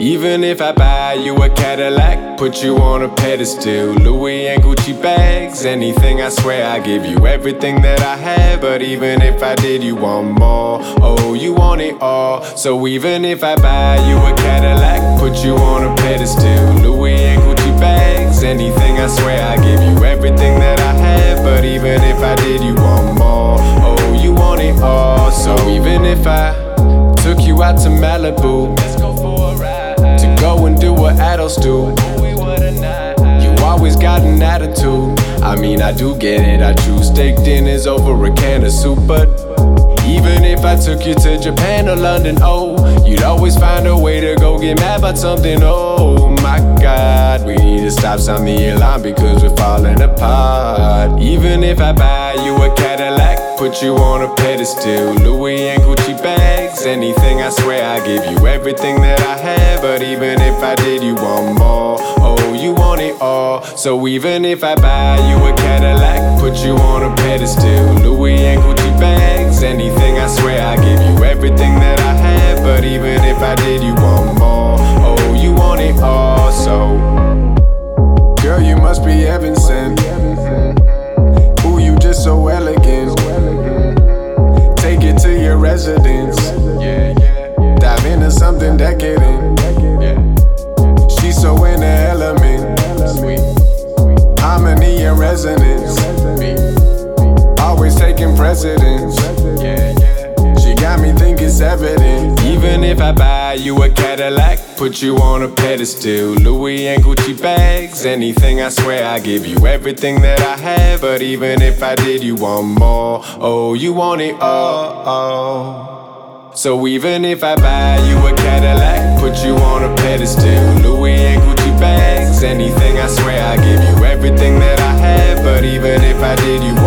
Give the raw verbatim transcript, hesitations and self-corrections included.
Even if I buy you a Cadillac, put you on a pedestal, Louis and Gucci bags, anything, I swear I give you everything that I have. But even if I did, you want more. Oh, you want it all. So even if I buy you a Cadillac, put you on a pedestal, Louis and Gucci bags, anything, I swear I give you everything that I have. But even if I did, you want more. Oh, you want it all. So even if I took you out to Malibu, let's go for a ride, to go and do what adults do. You always got an attitude. I mean, I do get it, I choose steak dinners over a can of soup. But even if I took you to Japan or London, oh, you'd always find a way to go get mad about something. Oh my God, we need to stop sign the alarm because we're falling apart. Even if I buy you a Cadillac, put you on a pedestal, Louis and Gucci bags, anything, I swear I give you everything that I have. But even if I did, you want more. Oh, you want it all. So even if I buy you a Cadillac, put you on a pedestal, Louis and Gucci bags, anything, I swear I give you everything that I have. But even if I did, you want more. Oh, you want it all. So girl, you must be heaven sent. Ooh, you just so elegant. Take it to your residence, dive into something decadent. She's so in the element, harmony and resonance, always taking precedence. She got me think it's evident. Even if I buy you a Cadillac, put you on a pedestal, Louis and Gucci bags, anything, I swear I give you everything that I have. But even if I did, you want more. Oh, you want it all. So even if I buy you a Cadillac, put you on a pedestal, Louis and Gucci bags, anything, I swear I give you everything that I have. But even if I did, you